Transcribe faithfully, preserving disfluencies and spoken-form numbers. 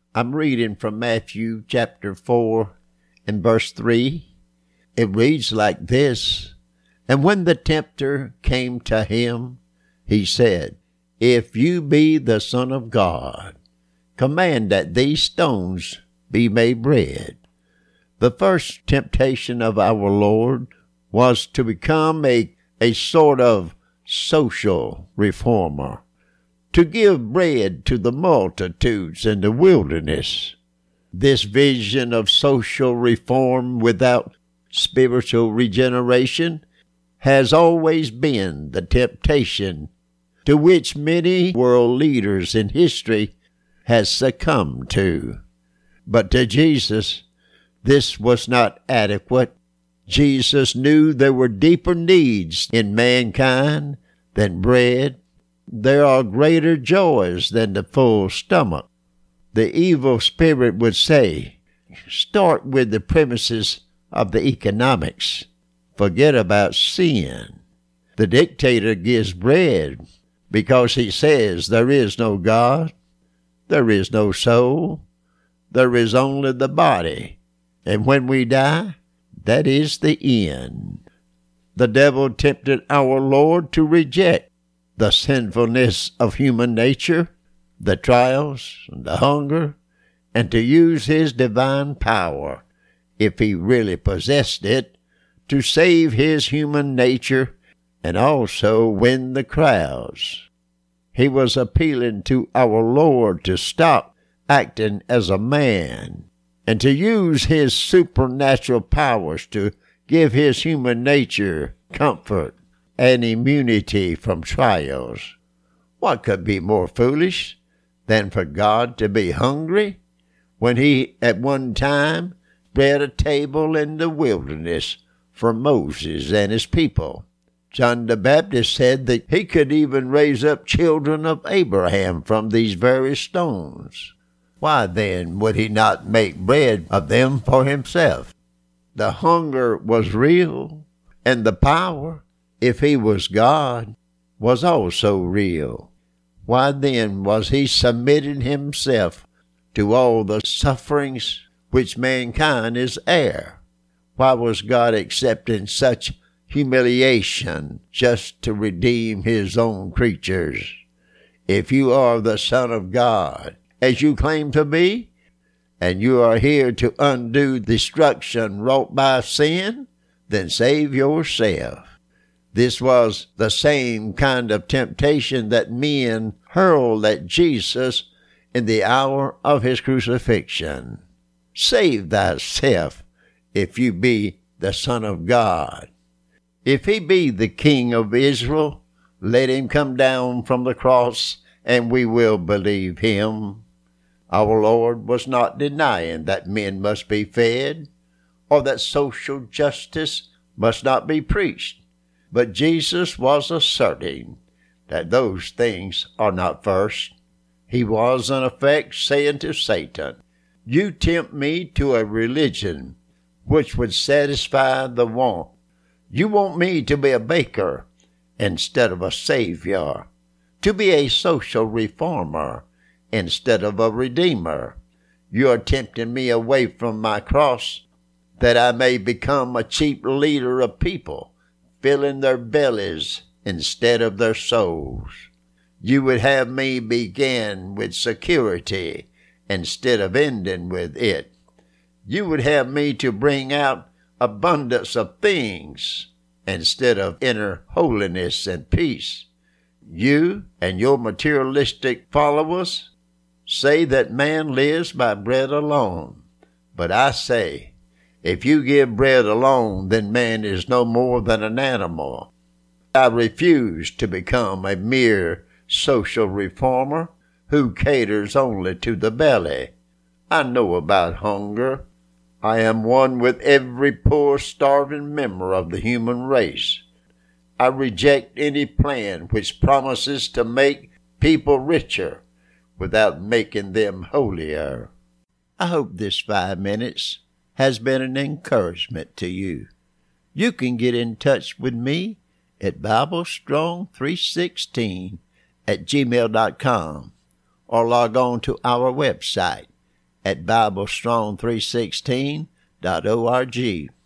I'm reading from Matthew chapter four and verse three. It reads like this: And when the tempter came to him, he said, If you be the Son of God, command that these stones be made bread. The first temptation of our Lord was to become a, a sort of social reformer, to give bread to the multitudes in the wilderness. This vision of social reform without spiritual regeneration has always been the temptation to which many world leaders in history has succumbed to. But to Jesus, this was not adequate. Jesus knew there were deeper needs in mankind than bread. There are greater joys than the full stomach. The evil spirit would say, start with the premises of the economics. Forget about sin. The dictator gives bread because he says there is no God, there is no soul, there is only the body. And when we die, that is the end. The devil tempted our Lord to reject the sinfulness of human nature, the trials, the hunger, and to use his divine power, if he really possessed it, to save his human nature and also win the crowds. He was appealing to our Lord to stop acting as a man and to use his supernatural powers to give his human nature comfort and immunity from trials. What could be more foolish than for God to be hungry when he at one time spread a table in the wilderness for Moses and his people? John the Baptist said that he could even raise up children of Abraham from these very stones. Why then would he not make bread of them for himself? The hunger was real, and the power, if he was God, was also real. Why then was he submitting himself to all the sufferings which mankind is heir? Why was God accepting such humiliation just to redeem his own creatures? If you are the Son of God, as you claim to be, and you are here to undo destruction wrought by sin, then save yourself. This was the same kind of temptation that men hurled at Jesus in the hour of his crucifixion. Save thyself, if you be the Son of God. If he be the King of Israel, let him come down from the cross, and we will believe him. Our Lord was not denying that men must be fed, or that social justice must not be preached, but Jesus was asserting that those things are not first. He was, in effect, saying to Satan, you tempt me to a religion which would satisfy the want. You want me to be a baker instead of a savior, to be a social reformer instead of a redeemer. You are tempting me away from my cross that I may become a cheap leader of people, filling their bellies instead of their souls. You would have me begin with security instead of ending with it. You would have me to bring out abundance of things instead of inner holiness and peace. You and your materialistic followers say that man lives by bread alone. But I say, if you give bread alone, then man is no more than an animal. I refuse to become a mere social reformer who caters only to the belly. I know about hunger. I am one with every poor, starving member of the human race. I reject any plan which promises to make people richer without making them holier. I hope this five minutes has been an encouragement to you. You can get in touch with me at Bible Strong three sixteen at gmail dot com or log on to our website at Bible Strong three sixteen dot org.